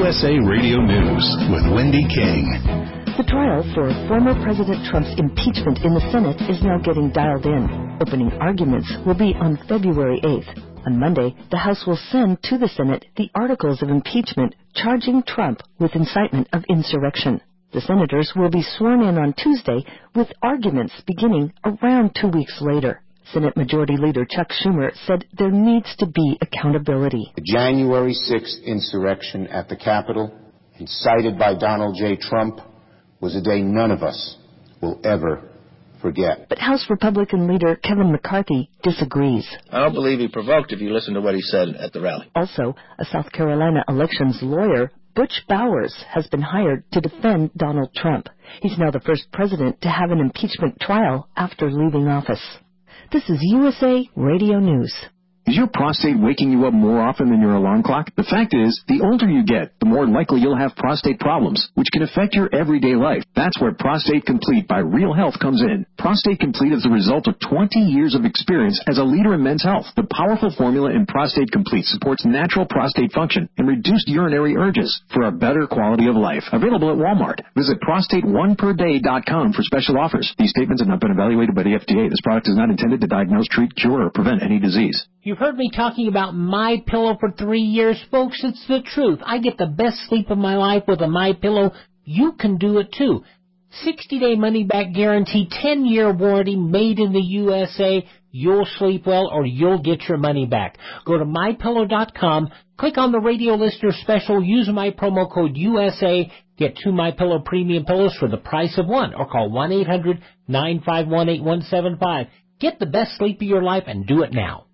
USA Radio News with Wendy King. The trial for former President Trump's impeachment in the Senate is now getting dialed in. Opening arguments will be on February 8th. On Monday, the House will send to the Senate the articles of impeachment charging Trump with incitement of insurrection. The senators will be sworn in on Tuesday, with arguments beginning around 2 weeks later. Senate Majority Leader Chuck Schumer said there needs to be accountability. The January 6th insurrection at the Capitol, incited by Donald J. Trump, was a day none of us will ever forget. But House Republican leader Kevin McCarthy disagrees. I don't believe he provoked if you listen to what he said at the rally. Also, a South Carolina elections lawyer, Butch Bowers, has been hired to defend Donald Trump. He's now the first president to have an impeachment trial after leaving office. This is USA Radio News. Is your prostate waking you up more often than your alarm clock? The fact is, the older you get, the more likely you'll have prostate problems, which can affect your everyday life. That's where Prostate Complete by Real Health comes in. Prostate Complete is the result of 20 years of experience as a leader in men's health. The powerful formula in Prostate Complete supports natural prostate function and reduced urinary urges for a better quality of life. Available at Walmart. Visit prostate1perday.com for special offers. These statements have not been evaluated by the FDA. This product is not intended to diagnose, treat, cure, or prevent any disease. You've heard me talking about MyPillow for 3 years. Folks, it's the truth. I get the best sleep of my life with a MyPillow. You can do it too. 60-day money-back guarantee, 10-year warranty, made in the USA. You'll sleep well or you'll get your money back. Go to MyPillow.com, click on the radio listener special, use my promo code USA, get 2 MyPillow premium pillows for the price of one, or call 1-800-951-8175. Get the best sleep of your life and do it now.